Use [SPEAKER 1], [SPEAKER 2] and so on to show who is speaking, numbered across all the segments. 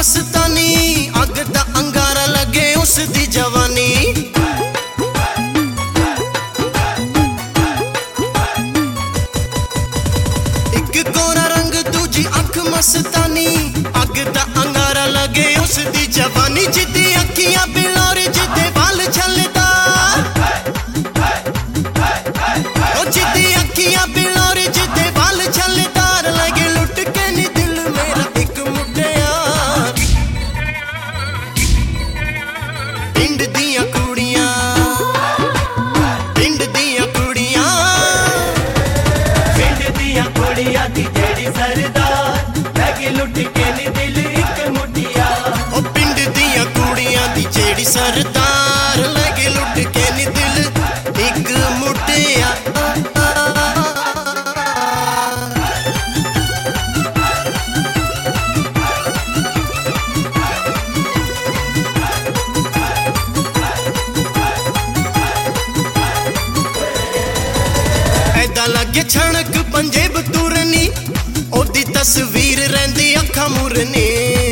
[SPEAKER 1] मस्तानी अग दा अंगारा लगे उसदी जवानी। एक गोरा रंग दूजी अख मस्तानी अग दा अंगारा लगे उसदी जवानी। जिद्दी अखियां बिलोर जिद्दे बाल छलदा जिद्दी अखियां बिलोर जिद्दे बाल छलदार लगे लुट के नी दिल मेरा एक मुटियार। पिंड दियां कुड़ियां पिंड दियां कुड़ियां
[SPEAKER 2] पिंड दियां कुड़ियां दी जेड़ी सरदार लगे लुट के नी दिल एक मुटिया।
[SPEAKER 1] ओ पिंड दियां कुड़ियां दी जेड़ी सरदार लगे लुट के नी दिल एक मुटिया। लगे छणक पंजेब तुरनी ओदी तस्वीर रहिंदी अखां मुरनी।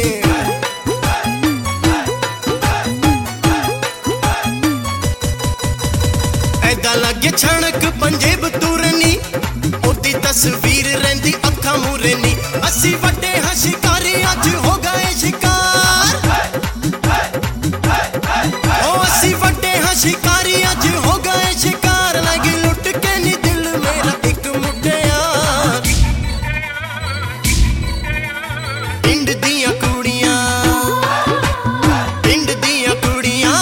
[SPEAKER 1] ऐदा लगे छणक पंजेब तुरनी ओदी तस्वीर रहिंदी अखां मुरनी। असी वड्डे हां शिकारी अज हो गए शिकार। ओ असी वड्डे हां शिकारी अज हो गए शिकार। लगे लुट के नी दिल मेरा एक मुटियार। पिंड दियां कुड़ियां पिंड दियां कुड़ियां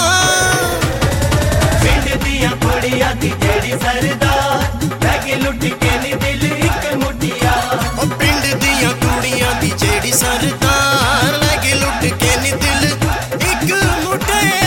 [SPEAKER 2] पिंड दियां कुड़ियां दी जेड़ी सरदार लगे लुट के नी दिल एक मुटिया।
[SPEAKER 1] ओ पिंड दियां कुड़ियां दी जेड़ी सरदार लगे लुट के नी दिल एक मुटियार।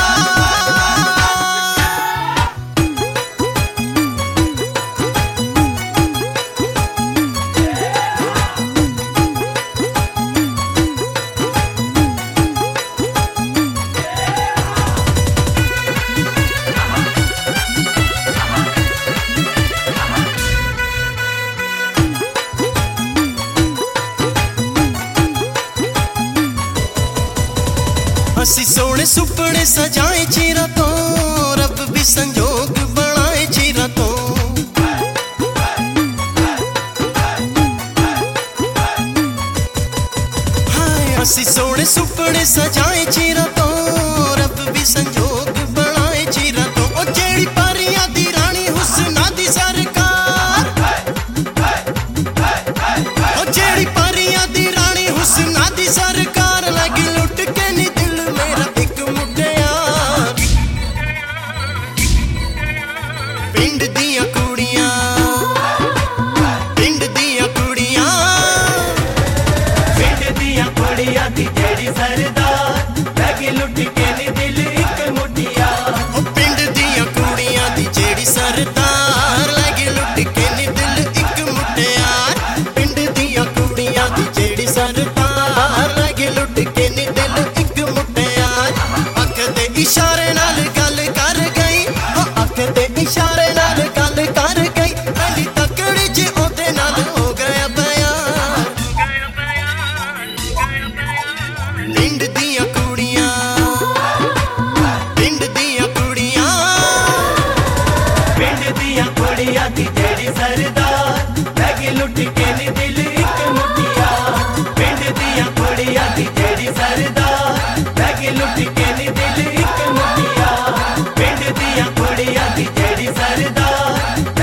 [SPEAKER 1] असी सोने सुपने सजाए चिरा तो रब भी संजोग बनाए चिरा तो। हाय असी सोने सुपने सजाए चिरा तो रब भी संजोग बनाए चिरा तो। ओ जेड़ी परियां दी रानी हुस्ना दी सरकार। ओ जेड़ी परियां दी रानी हुस्ना दी सरकार। लगी लुट के नी दिल मेरा एक मुटियार। पिंड दियां कुड़ियां पिंड दियां कुड़ियां
[SPEAKER 2] पिंड दियां कुड़ियां दी जेड़ी सरदार लगे लुट के नी दिल एक मुटिया।
[SPEAKER 1] ओ पिंड दियां कुड़ियां दी जेड़ी सरदार लगे लुट के नी दिल एक मुटियार। पिंड दियां कुड़ियां दी जेड़ी सरदार लगे लुट के नी दिल एक मुटियार। अख दे इशारे नाल गल कर गई ओ अख दे इशारे नाल गल कर गई। पहली तकड़ी च ओदे नाल हो गया प्यार। पिंड दियां कुड़ियां पिंड दियां कुड़ियां
[SPEAKER 2] पिंड दियां कुड़ियां दी जेड़ी सरदार लगे लुट के नी दिल एक मुटिया। पिंड दियां कुड़ियां दी जेड़ी सरदार लगे लुट के नी दिल एक मुटिया। पिंड दियां कुड़ियां दी जेड़ी सरदार